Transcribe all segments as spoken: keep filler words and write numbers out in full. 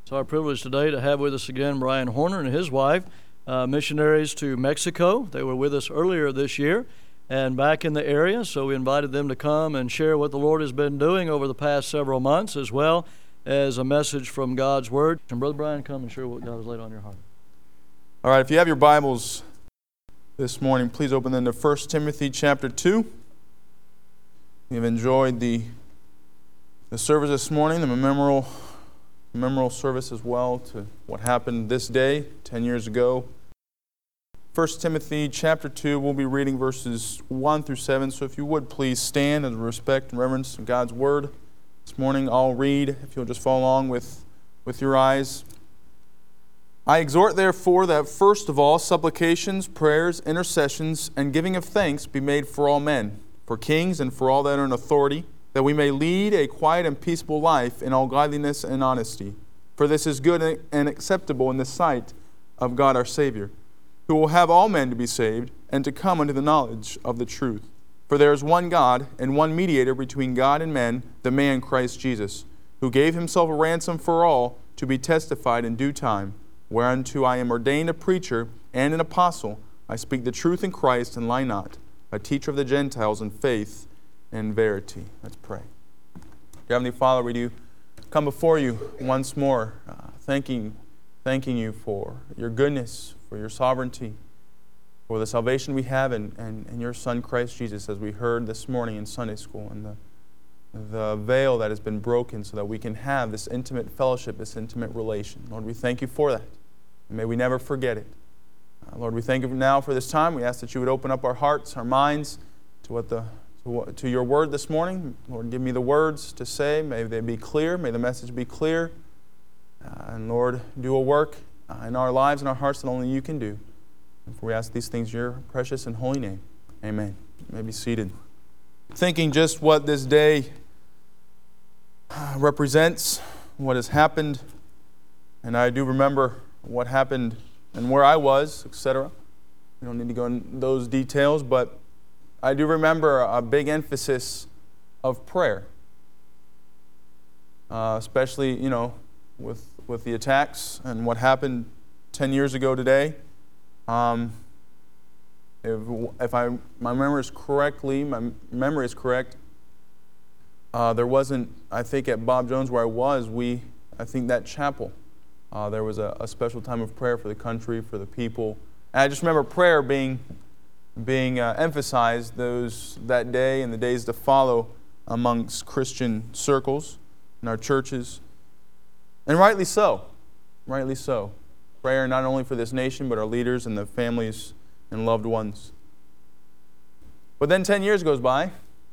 It's our privilege today to have with us again Brian Horner and his wife, uh, missionaries to Mexico. They were with us earlier this year and back in the area, so we invited them to come and share what the Lord has been doing over the past several months, as well as a message from God's Word. And Brother Brian, come and share what God has laid on your heart. All right, if you have your Bibles this morning, please open them to First Timothy chapter two. We've enjoyed the the service this morning, the memorial, memorial service as well to what happened this day, ten years ago. First Timothy chapter two, we'll be reading verses one through seven. So if you would please stand in respect and reverence of God's Word. This morning I'll read, if you'll just follow along with, with your eyes. I exhort therefore that first of all supplications, prayers, intercessions, and giving of thanks be made for all men, for kings and for all that are in authority, that we may lead a quiet and peaceable life in all godliness and honesty. For this is good and acceptable in the sight of God our Savior, who will have all men to be saved and to come unto the knowledge of the truth. For there is one God and one mediator between God and men, the man Christ Jesus, who gave himself a ransom for all to be testified in due time, whereunto I am ordained a preacher and an apostle. I speak the truth in Christ and lie not, a teacher of the Gentiles in faith and verity. Let's pray. Dear Heavenly Father, we do come before you once more, uh, thanking, thanking you for your goodness, for your sovereignty, for the salvation we have in, in, in your Son Christ Jesus, as we heard this morning in Sunday school, and the, the veil that has been broken so that we can have this intimate fellowship, this intimate relation. Lord, we thank you for that, and may we never forget it. Uh, Lord, we thank you now for this time. We ask that you would open up our hearts, our minds, to what the to, to your word this morning. Lord, give me the words to say. May they be clear. May the message be clear. Uh, and Lord, do a work uh, in our lives and our hearts that only you can do. And for we ask these things in your precious and holy name. Amen. You may be seated. Thinking just what this day represents, what has happened, and I do remember what happened and where I was, et cetera. We don't need to go into those details, but I do remember a big emphasis of prayer, uh, especially, you know, with with the attacks and what happened ten years ago today. Um, if if I my memory is correctly, my memory is correct. Uh, there wasn't, I think, at Bob Jones where I was, we I think that chapel, uh, there was a, a special time of prayer for the country, for the people. And I just remember prayer being being uh, emphasized those that day and the days to follow amongst Christian circles in our churches. And rightly so. Rightly so. Prayer not only for this nation, but our leaders and the families and loved ones. But then ten years goes by,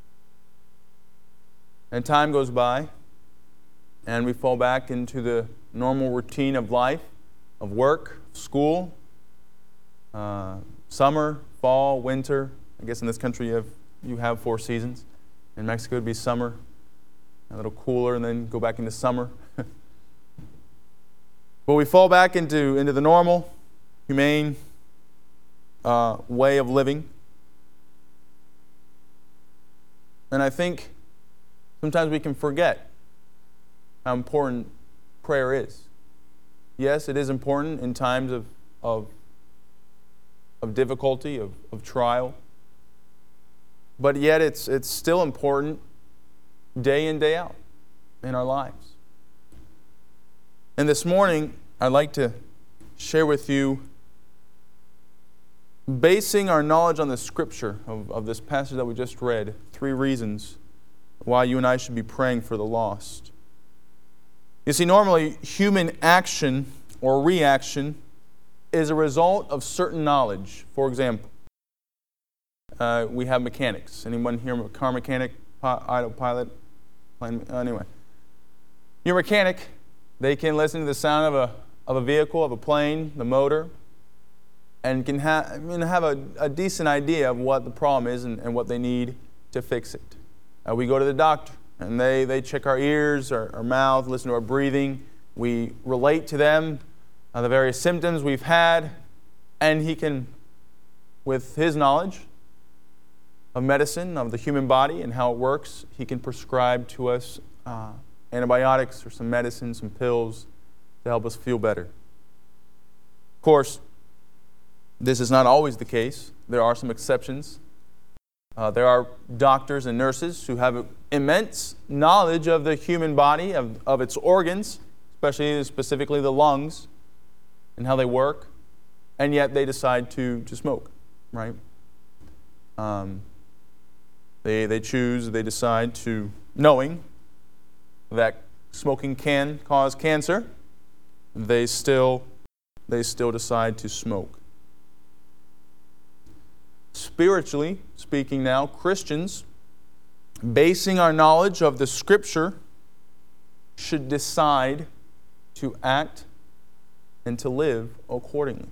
and time goes by, and we fall back into the normal routine of life, of work, school, uh, summer, fall, winter. I guess in this country you have you have four seasons. In Mexico it would be summer, a little cooler, and then go back into summer. But we fall back into, into the normal, humane uh, way of living. And I think sometimes we can forget how important prayer is. Yes, it is important in times of of of difficulty, of, of trial. But yet it's it's still important day in, day out in our lives. And this morning, I'd like to share with you, basing our knowledge on the Scripture of, of this passage that we just read, three reasons why you and I should be praying for the lost. You see, normally human action or reaction is a result of certain knowledge. For example, uh, we have mechanics. Anyone here a car mechanic, autopilot? Anyway, your mechanic, they can listen to the sound of a of a vehicle, of a plane, the motor, and can ha- I mean, have a, a decent idea of what the problem is and, and what they need to fix it. Uh, we go to the doctor, and they, they check our ears, our, our mouth, listen to our breathing. We relate to them uh, the various symptoms we've had, and he can, with his knowledge of medicine, of the human body and how it works, he can prescribe to us uh, antibiotics or some medicine, some pills, to help us feel better. Of course, this is not always the case. There are some exceptions. Uh, there are doctors and nurses who have immense knowledge of the human body, of, of its organs, especially specifically the lungs and how they work, and yet they decide to, to smoke, right? Um, they, they choose, they decide to, knowing that smoking can cause cancer, they still, they still decide to smoke. Spiritually speaking now, Christians, basing our knowledge of the Scripture, should decide to act and to live accordingly.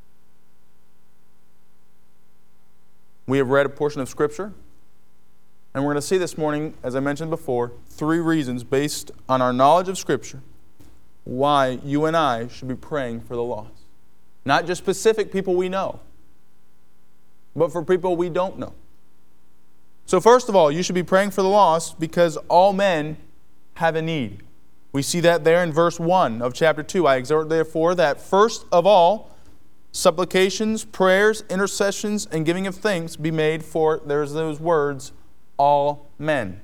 We have read a portion of Scripture, and we're going to see this morning, as I mentioned before, three reasons based on our knowledge of Scripture why you and I should be praying for the lost. Not just specific people we know, but for people we don't know. So first of all, you should be praying for the lost because all men have a need. We see that there in verse one of chapter two. I exhort therefore that first of all, supplications, prayers, intercessions, and giving of thanks be made for, there's those words, all men.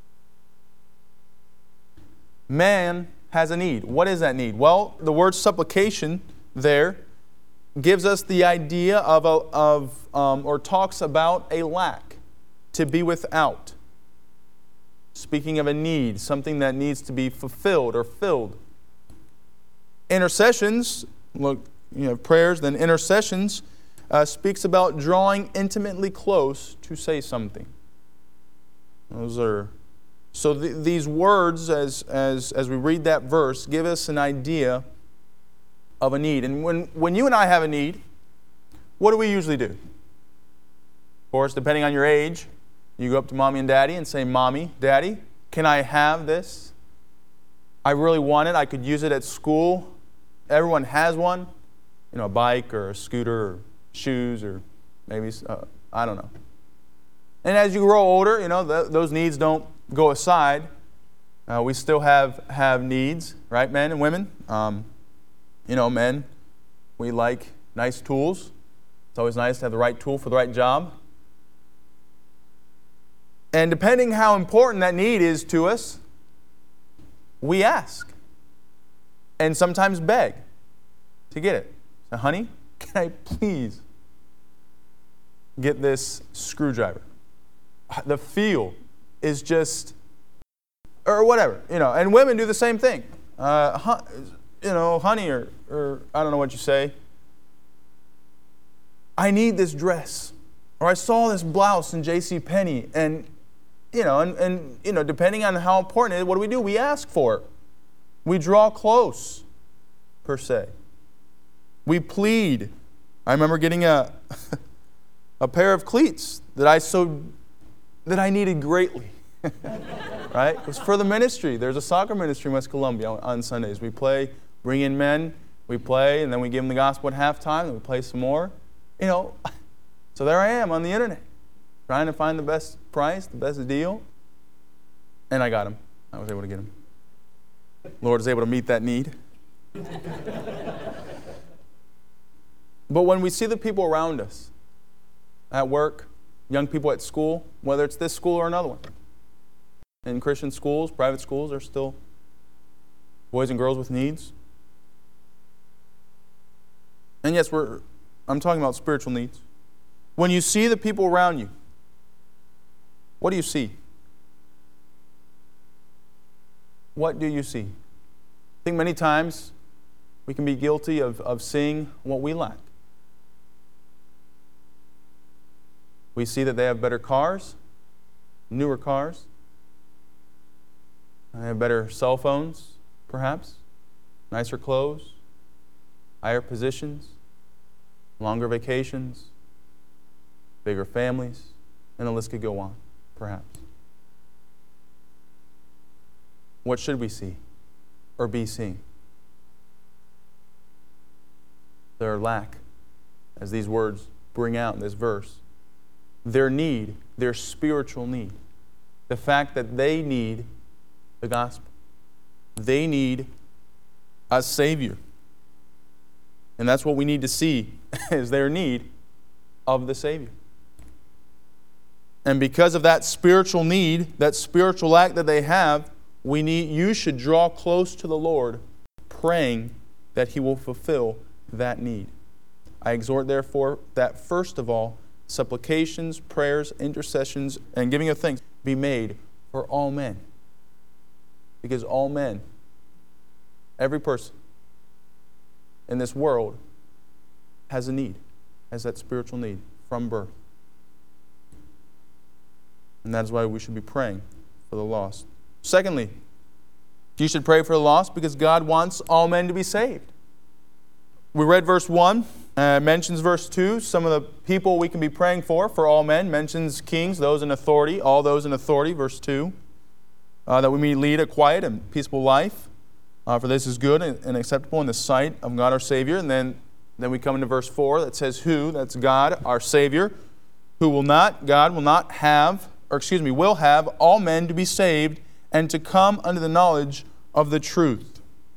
Man has a need. What is that need? Well, the word supplication there gives us the idea of, a, of um, or talks about a lack, to be without. Speaking of a need, something that needs to be fulfilled or filled. Intercessions, look, you know, prayers, then intercessions, uh, speaks about drawing intimately close to say something. Those are so th- these words, as as as we read that verse, give us an idea of a need. And when, when you and I have a need, what do we usually do? Of course, depending on your age, you go up to mommy and daddy and say, Mommy, Daddy, can I have this? I really want it. I could use it at school. Everyone has one. You know, a bike or a scooter or shoes or maybe, uh, I don't know. And as you grow older, you know, th- those needs don't go aside. Uh, we still have, have needs, right, men and women? Um, You know, men, we like nice tools. It's always nice to have the right tool for the right job. And depending how important that need is to us, we ask. And sometimes beg to get it. So, honey, can I please get this screwdriver? The feel is just, or whatever, you know. And women do the same thing. Uh, huh, you know, honey, or, or I don't know what you say. I need this dress. Or I saw this blouse in J C Penney. And, you know, and, and, you know, depending on how important it is, what do we do? We ask for it. We draw close, per se. We plead. I remember getting a, a pair of cleats that I so, that I needed greatly. Right? It was for the ministry. There's a soccer ministry in West Columbia on Sundays. We play, bring in men, we play, and then we give them the gospel at halftime, and we play some more. You know, so there I am on the internet, trying to find the best price, the best deal. And I got them. I was able to get them. Lord is able to meet that need. But when we see the people around us, at work, young people at school, whether it's this school or another one, in Christian schools, private schools, are still boys and girls with needs. And yes, we're I'm talking about spiritual needs. When you see the people around you, what do you see? What do you see? I think many times we can be guilty of, of seeing what we lack. We see that they have better cars, newer cars. They have better cell phones, perhaps, nicer clothes, higher positions, longer vacations, bigger families, and the list could go on, perhaps. What should we see or be seeing? Their lack, as these words bring out in this verse. Their need, their spiritual need. The fact that they need the gospel. They need a Savior. And that's what we need to see, is their need of the Savior. And because of that spiritual need, that spiritual act that they have, we need, you should draw close to the Lord, praying that He will fulfill that need. I exhort, therefore, that first of all, supplications, prayers, intercessions, and giving of thanks be made for all men. Because all men, every person in this world has a need, has that spiritual need from birth. And that is why we should be praying for the lost. Secondly, you should pray for the lost because God wants all men to be saved. We read verse one, uh, mentions verse two, some of the people we can be praying for, for all men, mentions kings, those in authority, all those in authority, verse two, uh, that we may lead a quiet and peaceful life, uh, for this is good and, and acceptable in the sight of God our Savior. And then, then we come into verse four that says who, that's God our Savior, who will not, God will not have, or excuse me, will have all men to be saved and to come unto the knowledge of the truth.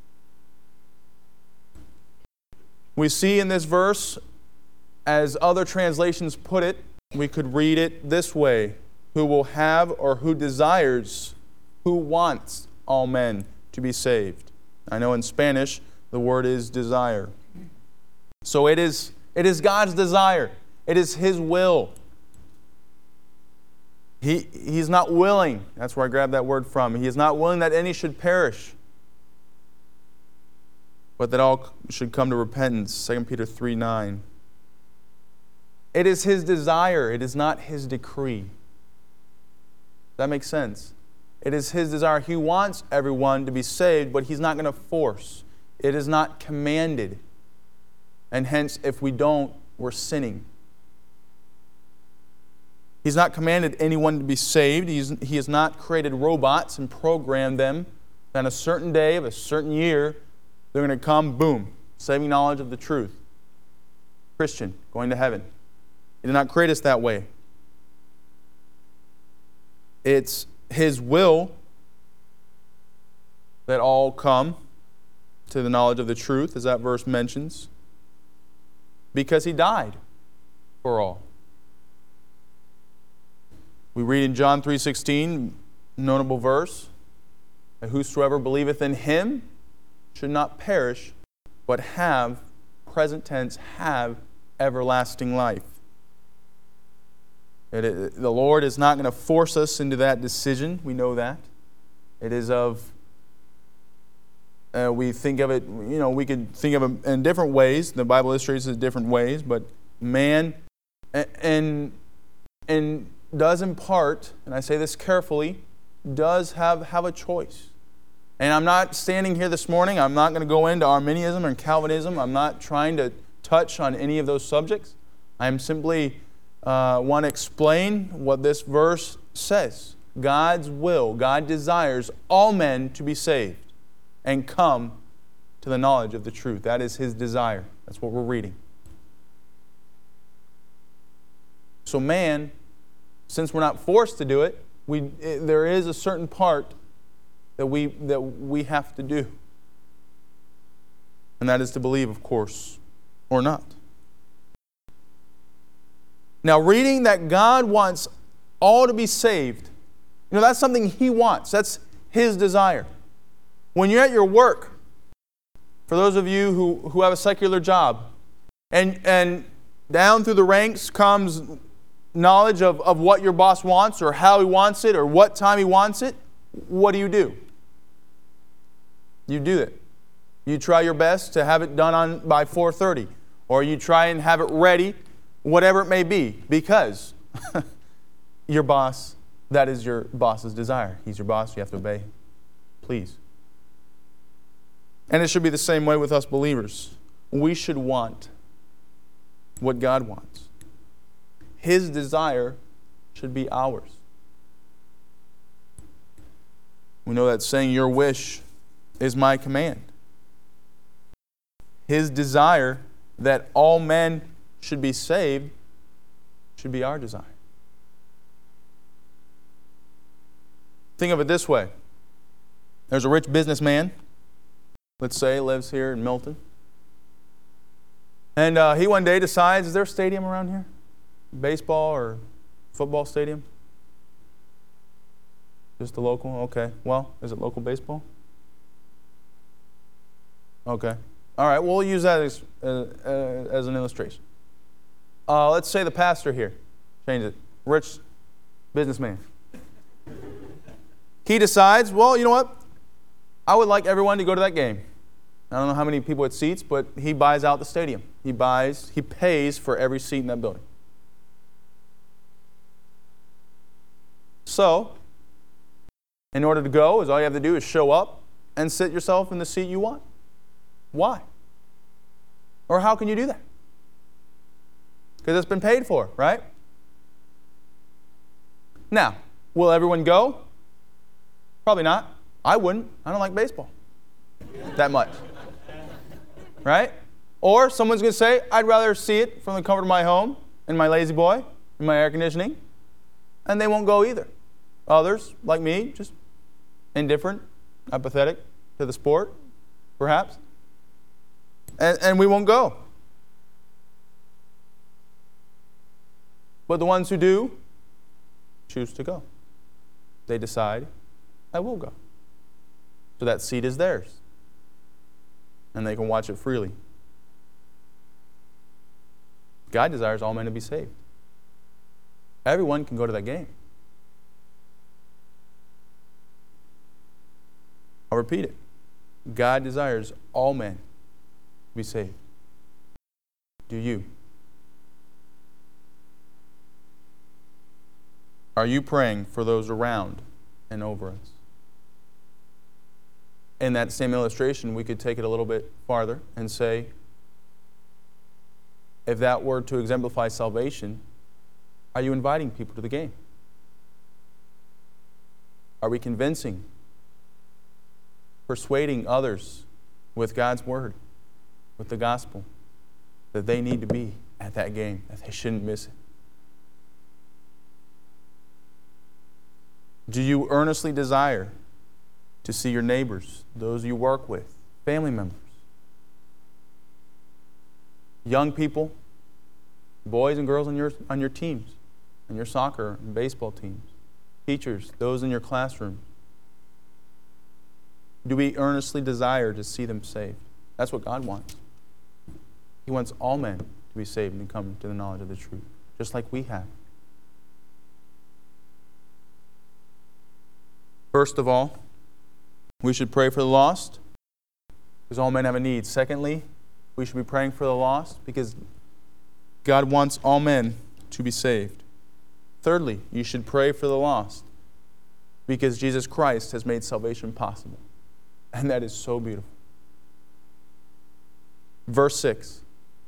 We see in this verse, as other translations put it, we could read it this way: who will have, or who desires, who wants all men to be saved. I know in Spanish the word is desire. So it is, it is God's desire. It is His will. He, he's not willing, that's where I grabbed that word from. He is not willing that any should perish, but that all should come to repentance. Second Peter three nine. It is His desire. It is not His decree. Does that make sense? It is His desire. He wants everyone to be saved, but He's not going to force. It is not commanded. And hence, if we don't, we're sinning. He's not commanded anyone to be saved. He's, he has not created robots and programmed them that on a certain day of a certain year, they're going to come, boom, saving knowledge of the truth. Christian, going to heaven. He did not create us that way. It's His will that all come to the knowledge of the truth, as that verse mentions, because He died for all. We read in John three sixteen, notable verse, that whosoever believeth in Him should not perish, but have, present tense, have everlasting life. It, it, the Lord is not going to force us into that decision. We know that. It is of, uh, we think of it, you know, we could think of it in different ways. The Bible illustrates it in different ways, but man, and, and does in part, and I say this carefully, does have, have a choice. And I'm not standing here this morning, I'm not going to go into Arminianism and Calvinism. I'm not trying to touch on any of those subjects. I am simply uh, want to explain what this verse says. God's will, God desires all men to be saved and come to the knowledge of the truth. That is His desire. That's what we're reading. So man, since we're not forced to do it, we, it, there is a certain part that we, that we have to do. And that is to believe, of course, or not. Now, reading that God wants all to be saved, you know, that's something He wants. That's His desire. When you're at your work, for those of you who, who have a secular job, and, and down through the ranks comes knowledge of, of what your boss wants, or how he wants it, or what time he wants it, what do you do? You do it. You try your best to have it done on by four thirty, or you try and have it ready, whatever it may be, because your boss, that is your boss's desire. He's your boss, you have to obey him. Please. And it should be the same way with us believers. We should want what God wants. His desire should be ours. We know that saying, your wish is my command. His desire that all men should be saved should be our desire. Think of it this way. There's a rich businessman let's say, lives here in Milton. And uh, he one day decides, is there a stadium around here? Baseball or football stadium? Just the local? Okay. Well, is it local baseball? Okay. All right, we'll use that as, uh, uh, as an illustration. Uh, let's say the pastor here, change it, rich businessman. He decides, well, you know what? I would like everyone to go to that game. I don't know how many people it seats, but he buys out the stadium. He buys, he pays for every seat in that building. So, in order to go, is all you have to do is show up and sit yourself in the seat you want. Why? Or how can you do that? Because it's been paid for, right? Now, will everyone go? Probably not. I wouldn't. I don't like baseball that much. Right? Or someone's going to say, I'd rather see it from the comfort of my home, in my lazy boy, in my air conditioning, and they won't go either. Others, like me, just indifferent, apathetic to the sport, perhaps. And, and we won't go. But the ones who do choose to go. They decide, I will go. So that seat is theirs. And they can watch it freely. God desires all men to be saved. Everyone can go to that game. I'll repeat it. God desires all men to be saved. Do you? Are you praying for those around and over us? In that same illustration, we could take it a little bit farther and say, if that were to exemplify salvation, are you inviting people to the game? Are we convincing, persuading others with God's Word, with the gospel, that they need to be at that game, that they shouldn't miss it? Do you earnestly desire to see your neighbors, those you work with, family members, young people, boys and girls on your, on your teams, on your soccer and baseball teams, teachers, those in your classroom? Do we earnestly desire to see them saved? That's what God wants. He wants all men to be saved and come to the knowledge of the truth, just like we have. First of all, we should pray for the lost, because all men have a need. Secondly, we should be praying for the lost, because God wants all men to be saved. Thirdly, you should pray for the lost, because Jesus Christ has made salvation possible. And that is so beautiful. Verse six,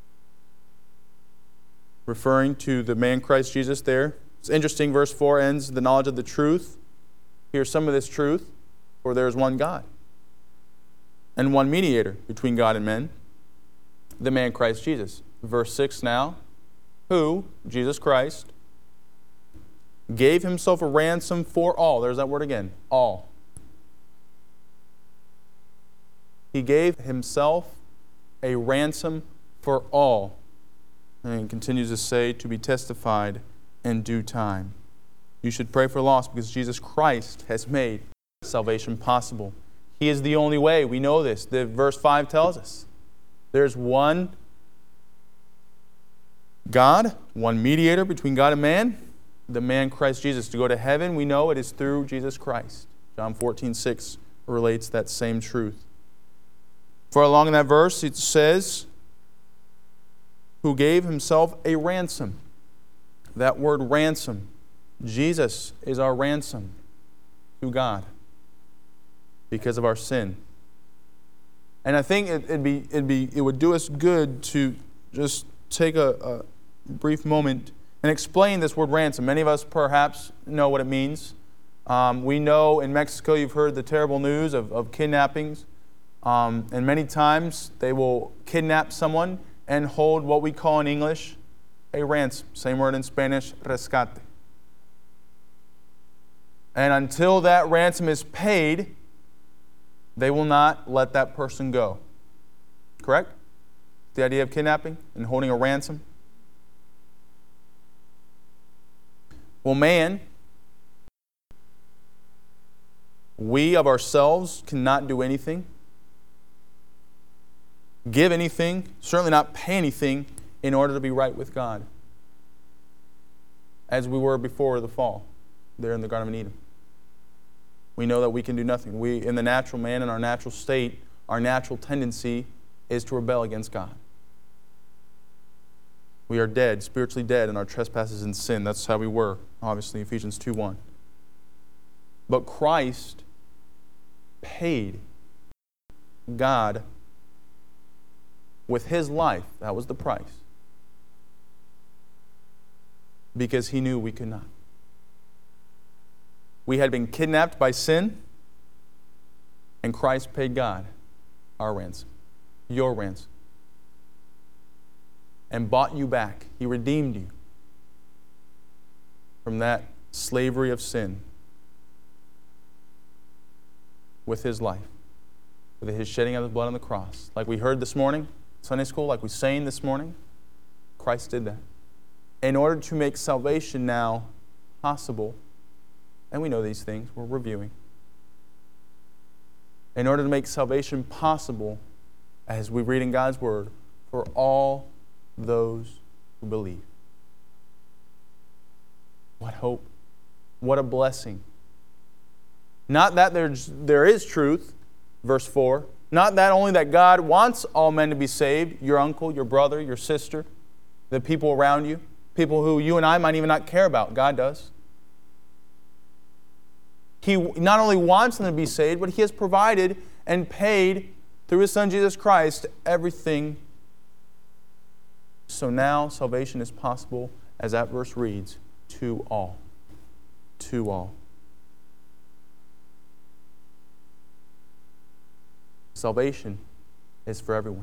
referring to the man Christ Jesus there. It's interesting, verse four ends, the knowledge of the truth. Here's some of this truth, for there is one God and one mediator between God and men, the man Christ Jesus. Verse six now, who, Jesus Christ, gave himself a ransom for all. There's that word again, all. He gave himself a ransom for all. And he continues to say, to be testified in due time. You should pray for the lost, because Jesus Christ has made salvation possible. He is the only way. We know this. The verse five tells us. There's one God, one mediator between God and man, the man Christ Jesus. To go to heaven, we know it is through Jesus Christ. John fourteen six relates that same truth. For along in that verse, it says, who gave himself a ransom. That word ransom. Jesus is our ransom to God because of our sin. And I think it, it'd be, it'd be, it would do us good to just take a, a brief moment and explain this word ransom. Many of us perhaps know what it means. Um, we know in Mexico you've heard the terrible news of, of kidnappings. Um, and many times they will kidnap someone and hold what we call in English a ransom. Same word in Spanish, rescate. And until that ransom is paid, they will not let that person go. Correct? The idea of kidnapping and holding a ransom. Well, man, we of ourselves cannot do anything, give anything, certainly not pay anything in order to be right with God, as we were before the fall there in the Garden of Eden. We know that we can do nothing. We, in the natural man, in our natural state, our natural tendency is to rebel against God. We are dead, spiritually dead in our trespasses and sin. That's how we were, obviously, Ephesians two one. But Christ paid God with His life. That was the price. Because He knew we could not. We had been kidnapped by sin, and Christ paid God our ransom, your ransom, and bought you back. He redeemed you from that slavery of sin with His life, with His shedding of His blood on the cross. Like we heard this morning, Sunday school, like we sang this morning, Christ did that. In order to make salvation now possible, and we know these things, we're reviewing. In order to make salvation possible, as we read in God's Word, for all those who believe. What hope. What a blessing. Not that there's, there is truth, verse four. Not that only that God wants all men to be saved, your uncle, your brother, your sister, the people around you, people who you and I might even not care about. God does. He not only wants them to be saved, but He has provided and paid through His Son Jesus Christ everything. So now salvation is possible, as that verse reads, to all. To all. Salvation is for everyone.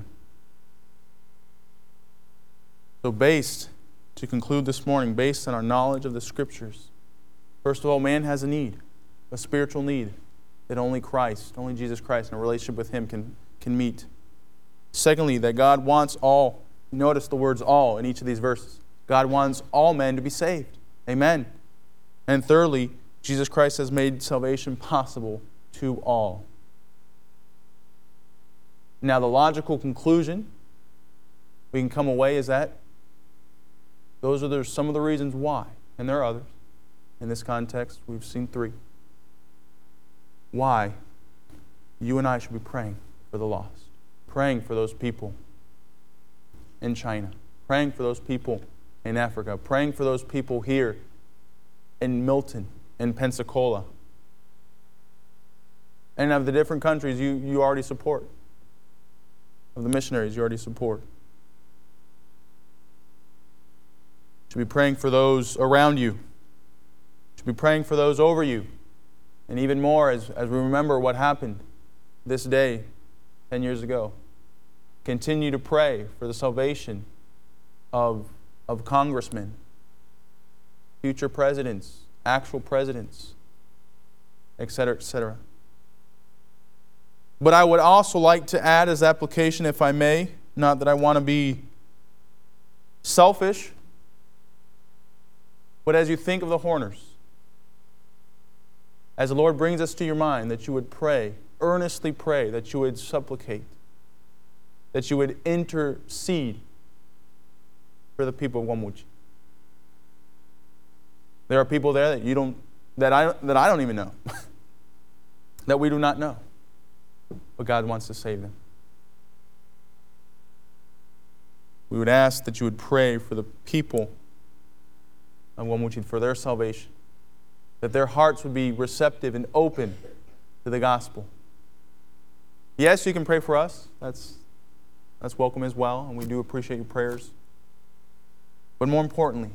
So based, to conclude this morning, based on our knowledge of the Scriptures, first of all, man has a need, a spiritual need that only Christ, only Jesus Christ, in a relationship with Him can, can meet. Secondly, that God wants all. Notice the words all in each of these verses. God wants all men to be saved. Amen. And thirdly, Jesus Christ has made salvation possible to all. Now, the logical conclusion we can come away is that those are the, some of the reasons why. And there are others. In this context, we've seen three. Why you and I should be praying for the lost. Praying for those people in China. Praying for those people in Africa. Praying for those people here in Milton, in Pensacola. And of the different countries you, you already support. Of the missionaries you already support. You should be praying for those around you. You should be praying for those over you. And even more as, as we remember what happened this day, ten years ago. Continue to pray for the salvation of, of congressmen, future presidents, actual presidents, et cetera, et cetera. But I would also like to add as application, if I may, not that I want to be selfish, but as you think of the Horners, as the Lord brings us to your mind, that you would pray, earnestly pray, that you would supplicate, that you would intercede for the people of Wamouchi. There are people there that you don't, that I that I don't even know, that we do not know, but God wants to save them. We would ask that you would pray for the people of Wamouchi, for their salvation, that their hearts would be receptive and open to the gospel. Yes, you can pray for us. That's That's welcome as well, and we do appreciate your prayers. But more importantly,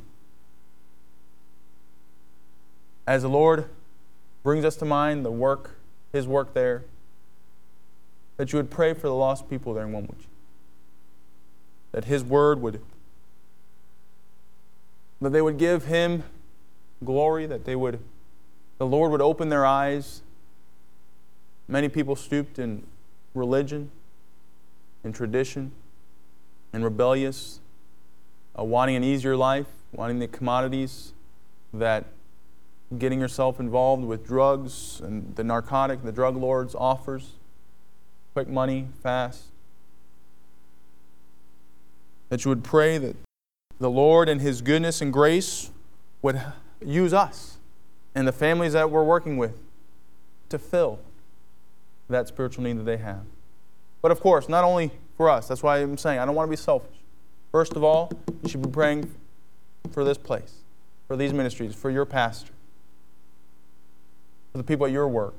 as the Lord brings us to mind the work, His work there, that you would pray for the lost people there in Wamouchi. That His word would, that they would give Him glory, that they would, the Lord would open their eyes Many people stooped in religion, in tradition, and rebellious, uh, wanting an easier life, wanting the commodities that getting yourself involved with drugs and the narcotic, the drug lords offers. Quick money, fast. That you would pray that the Lord in His goodness and grace would use us and the families that we're working with to fill that spiritual need that they have. But of course, not only for us. That's why I'm saying I don't want to be selfish. First of all, you should be praying for this place, for these ministries, for your pastor, for the people at your work.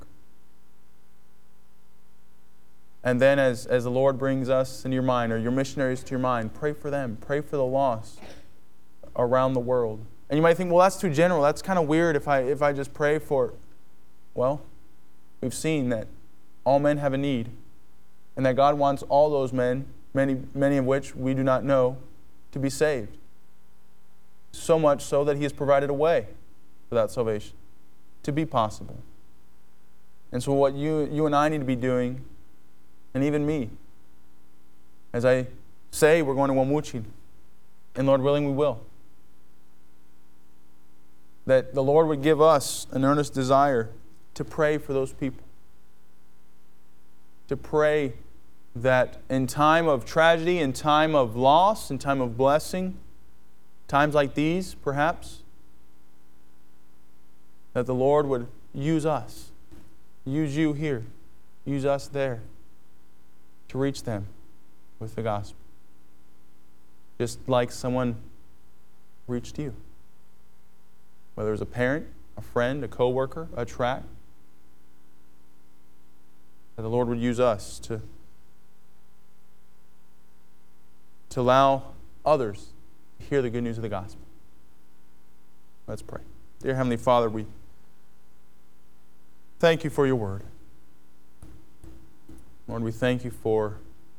And then as, as the Lord brings us into your mind, or your missionaries to your mind, pray for them. Pray for the lost around the world. And you might think, well, that's too general. That's kind of weird if I if I just pray for... Well, we've seen that all men have a need, and that God wants all those men, many, many of which we do not know, to be saved. So much so that He has provided a way for that salvation to be possible. And so what you, you and I need to be doing, and even me, as I say we're going to Wamuchi, and Lord willing we will, that the Lord would give us an earnest desire to pray for those people. To pray that in time of tragedy, in time of loss, in time of blessing, times like these, perhaps, that the Lord would use us, use you here, use us there, to reach them with the gospel. Just like someone reached you. Whether it was a parent, a friend, a co-worker, a track, that the Lord would use us to, to allow others to hear the good news of the gospel. Let's pray. Dear Heavenly Father, we thank you for your word. Lord, we thank you for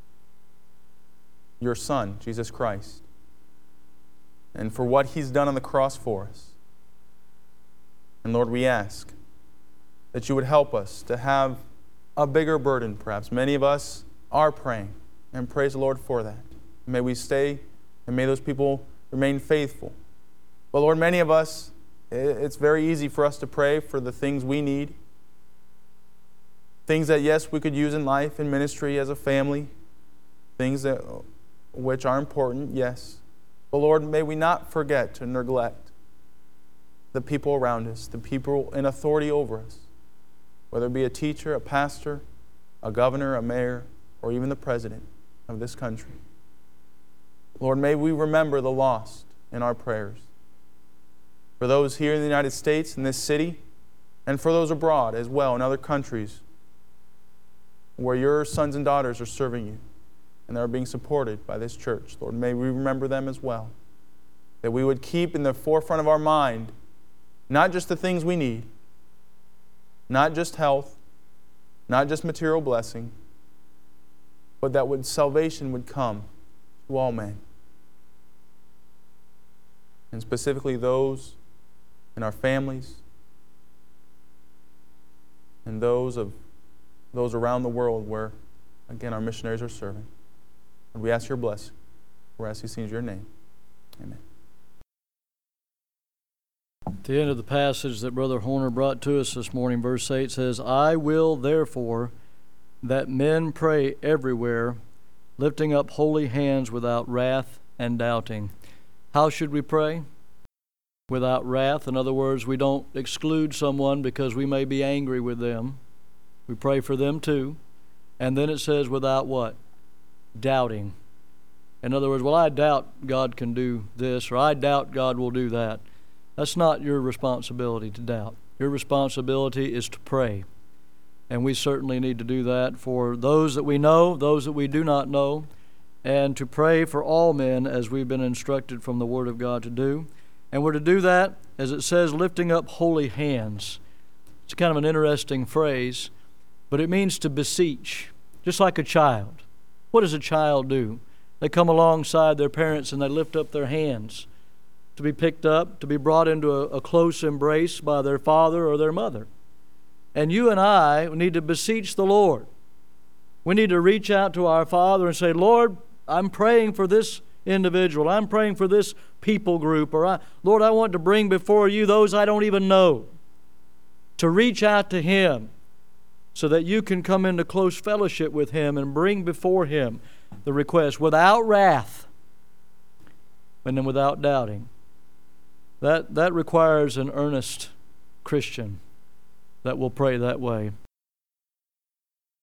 your Son, Jesus Christ, and for what He's done on the cross for us. And Lord, we ask that you would help us to have a bigger burden, perhaps. Many of us are praying, and praise the Lord for that. May we stay, and may those people remain faithful. But Lord, many of us, it's very easy for us to pray for the things we need. Things that, yes, we could use in life, in ministry, as a family. Things that which are important, yes. But Lord, may we not forget to neglect the people around us, the people in authority over us, whether it be a teacher, a pastor, a governor, a mayor, or even the president of this country. Lord, may we remember the lost in our prayers. For those here in the United States, in this city, and for those abroad as well, in other countries, where your sons and daughters are serving you, and they are being supported by this church. Lord, may we remember them as well. That we would keep in the forefront of our mind not just the things we need, not just health, not just material blessing, but that would salvation would come to all men. And specifically those in our families and those of those around the world where, again, our missionaries are serving. And we ask your blessing. We ask these things in your name. Amen. At the end of the passage that Brother Horner brought to us this morning, verse eight says, I will therefore that men pray everywhere, lifting up holy hands without wrath and doubting. How should we pray? Without wrath. In other words, we don't exclude someone because we may be angry with them. We pray for them too. And then it says without what? Doubting. In other words, well, I doubt God can do this, or I doubt God will do that. That's not your responsibility to doubt. Your responsibility is to pray. And we certainly need to do that for those that we know, those that we do not know, and to pray for all men as we've been instructed from the Word of God to do. And we're to do that, as it says, lifting up holy hands. It's kind of an interesting phrase, but it means to beseech, just like a child. What does a child do? They come alongside their parents and they lift up their hands to be picked up, to be brought into a, a close embrace by their father or their mother. And you and I need to beseech the Lord. We need to reach out to our Father and say, Lord, I'm praying for this individual. I'm praying for this people group. Or, I, Lord, I want to bring before you those I don't even know. To reach out to Him so that you can come into close fellowship with Him and bring before Him the request without wrath and then without doubting. That, that requires an earnest Christian that will pray that way.